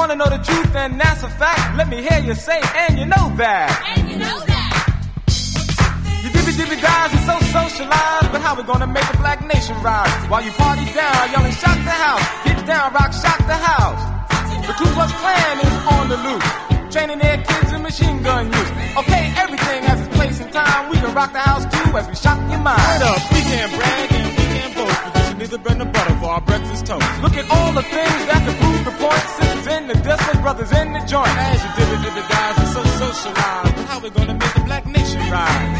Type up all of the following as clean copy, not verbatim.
wanna know the truth, and that's a fact. Let me hear you say, and you know that. And you know that. You dibby guys are so socialized, but how we gonna make the black nation rise? While you party down, yelling shock the house. Get down, rock, shock the house. The Ku Klux Klan is on the loose, training their kids in machine gun use. Okay, everything has its place and time. We can rock the house too as we shock your mind. Word up, we can't brag and we can't boast, but you neither bread nor butter for our breakfast toast. Look at all the things that can prove the point. Sisters in the disco, brothers in the joint. As you dibby guys are so socialized, but how we gonna make the black nation rise?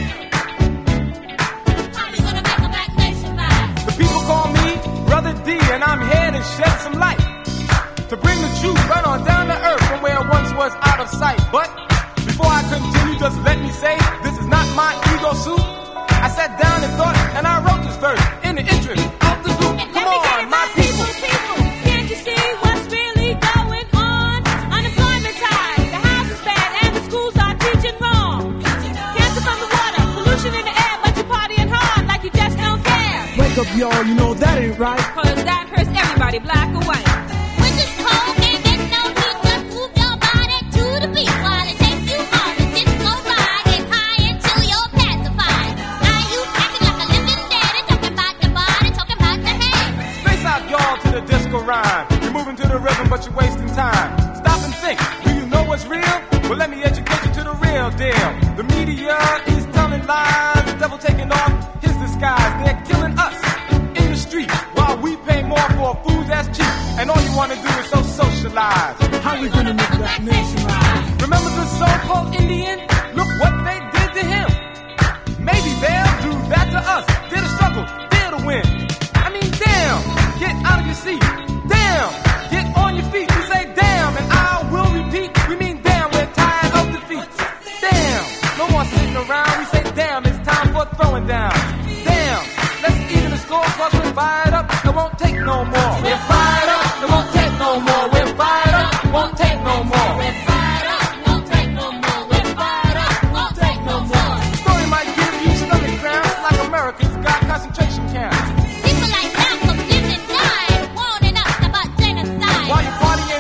People call me Brother D, and I'm here to shed some light, to bring the truth right on down to earth from where it once was out of sight. But before I continue, just let me say, this is not my ego suit. I sat down and thought, and I wrote this verse in the interest of the group. Come on, my people. Can't you see what's really going on? Unemployment's high, the house is bad, and the schools are teaching wrong. Cancer from the water, pollution in the air, but you're partying hard like you just don't care. Wake up, y'all, you know that ain't right. Cause that hurts everybody, black or white. When this cold can't get no heat, just move your body to the beat while it takes you on a disco ride. Get high until you're pacified. Now you acting like a living dead and talking about the body, talking about the head. Space out, y'all, to the disco rhyme. You're moving to the rhythm, but you're wasting time. Stop and think, do you know what's real? Well, let me educate you to the real deal. The media is telling lies, the devil taking off his disguise. They're killing us in the street while we pay more for food that's cheap. And all you want to do is so socialize. How we gonna make that nation rise? Remember the so-called Indian? Look what they did to him. Maybe they'll do that to us. They're the struggle, they're the win. I mean, damn, get out of your seat. Damn, get on your feet. You say damn, and I will repeat. We mean damn, we're tired of defeat. Damn, no more sitting around. We say damn, it's time for throwing down. Damn, let's even the score, cause we're fired up. It won't take no more. We're fired up. It won't take no more. We're fired up. Won't take no more. We're fired up, won't take no more. We're fired up, won't take no more. The story might give you stomach cramps like Americans got concentration camps. People like Malcolm lived and died, warning us about genocide. While you're partying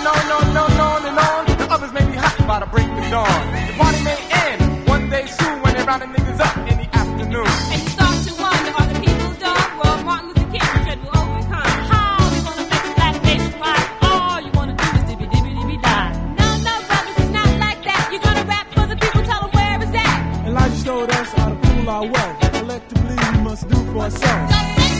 on and on, the others may be hot by the break of dawn. The party may end one day soon when they're rounding niggas up in the afternoon. And you start to wonder, are the people dumb? Well, Martin Luther King said we'll overcome. How we gonna make the black nation rise? All you wanna do is dibby die. No, brothers, it's not like that. You're gonna rap for the people, tell them where it's at. Elijah showed us how to pool our wealth. Collectively, we must do for ourselves.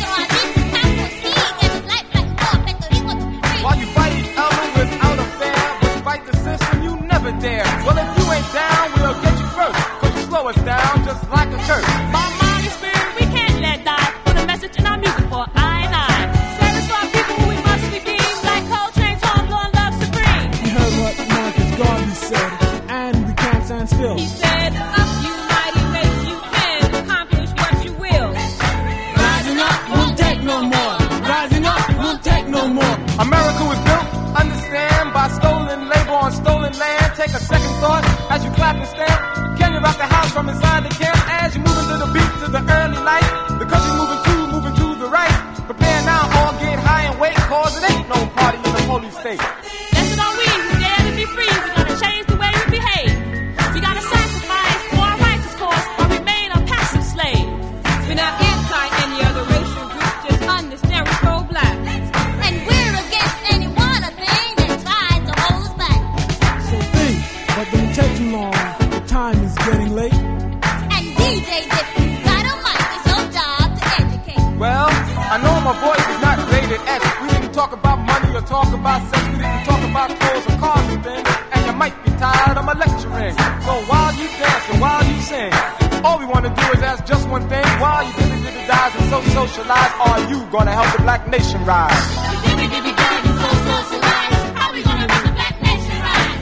While you fight each other without a fair, but fight the system, you never dare. Well, if you ain't down, we'll get you first, cause you slow us down just like a church. By mind and spirit, we can't let die. Put a message in our music for I and I. Satisfy people who we must redeem, like Coltrane's Homegrown Love Supreme. We heard what Marcus Garvey said, and we can't stand still. He said, up you mighty race, you can accomplish what you will. Rising up won't take no more. Rising up won't take no more. America was built, understand, by stolen labor on stolen land. Take a second thought as you clap and stamp. Can you rock the house from inside the camp? As you move into the beat to the early light, the country moving to the right. Prepare now, all get high and wait, cause it ain't no party in the holy state. Lesson on we who dare to be free. We gotta change the way we behave. We gotta sacrifice for our righteous cause or remain a passive slave. We're not anti any other racial group, just understand we're pro-black. And we're against any one of thing that tries to hold us back. So think, but don't take too long. The time is getting late. And DJs, if you got a mic, it's your job to educate. Well, I know my voice is not rated X. We didn't talk about money or talk about sex. We didn't talk about clothes or cars and things. And you might be tired of my lecturing. So while you dance and while you sing, all we want to do is ask just one thing. While you dibby dies and so socialize, are you gonna help the black nation rise? Dibby dies and so socialize. How we gonna make the black nation rise?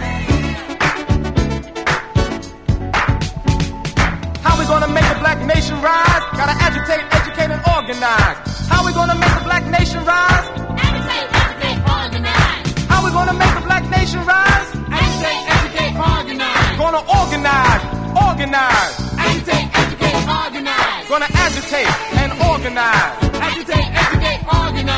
How we gonna make the black nation rise? Gotta agitate, educate, and organize. How we gonna make the black nation rise? Agitate, educate, organize. How we gonna make the black nation rise? Agitate, educate, organize. Gonna organize. Agitate, educate, organize. Gonna agitate and organize. Agitate, educate, organize.